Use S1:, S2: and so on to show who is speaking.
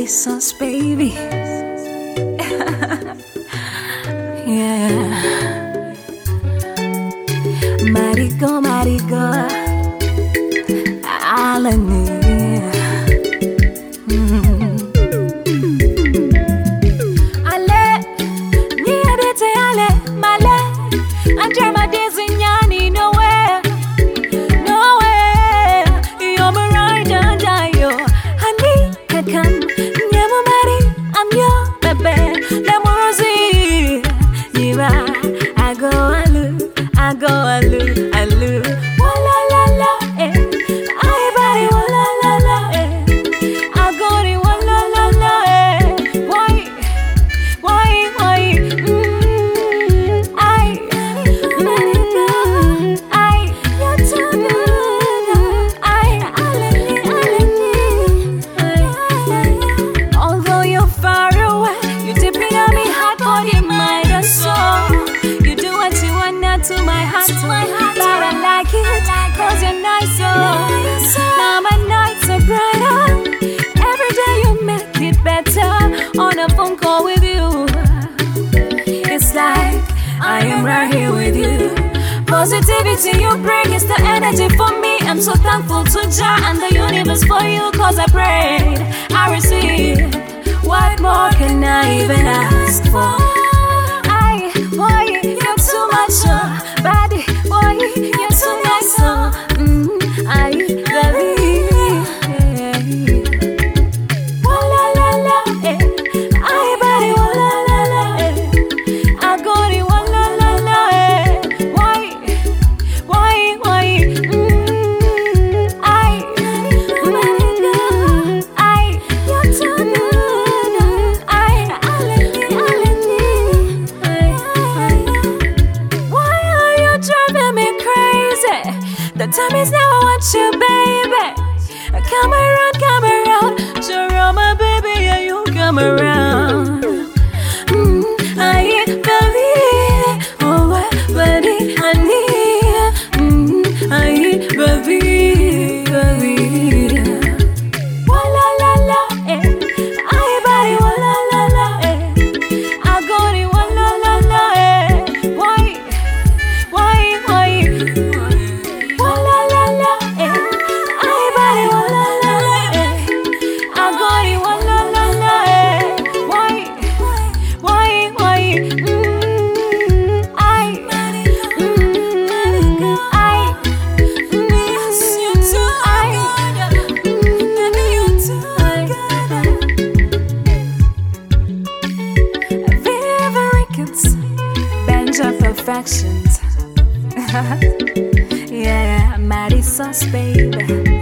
S1: Mighty sauce, baby. Yeah. Marigo, Alani. Ale, ni abete ale, male. Under my days in Yani, nowhere. You're my ride and die. Honey, I come. Never marry, I'm your baby. Lemorosi. I go alu. Walla la la, eh. I body walla la la, eh. I go di walla la la, eh. Why? You're too good. Although you're far away, you're deeping on me heart, body, mind, and soul. To my heart, but I like it, cause you're nice, so now my nights are brighter. Every day you make it better. On a phone call with you, it's like I am right here with you. Positivity you bring is the energy for me. I'm so thankful to Jah and the universe for you, cause I prayed, I received. What more can I even ask for? Boy, you're too much, body, boy, you're too nice, I believe. Walla la la, eh. I body, walla la la, eh. I go di walla la la, eh. Why? You're too good. The time is now, I want you, baby. Come around, sure, my baby, yeah, you come around. I believe, oh, buddy, I need, I believe. Walla la la, eh. I body, walla la la, eh. I go di walla la la, eh. Why? Perfections. Yeah, Mighty sauce, baby.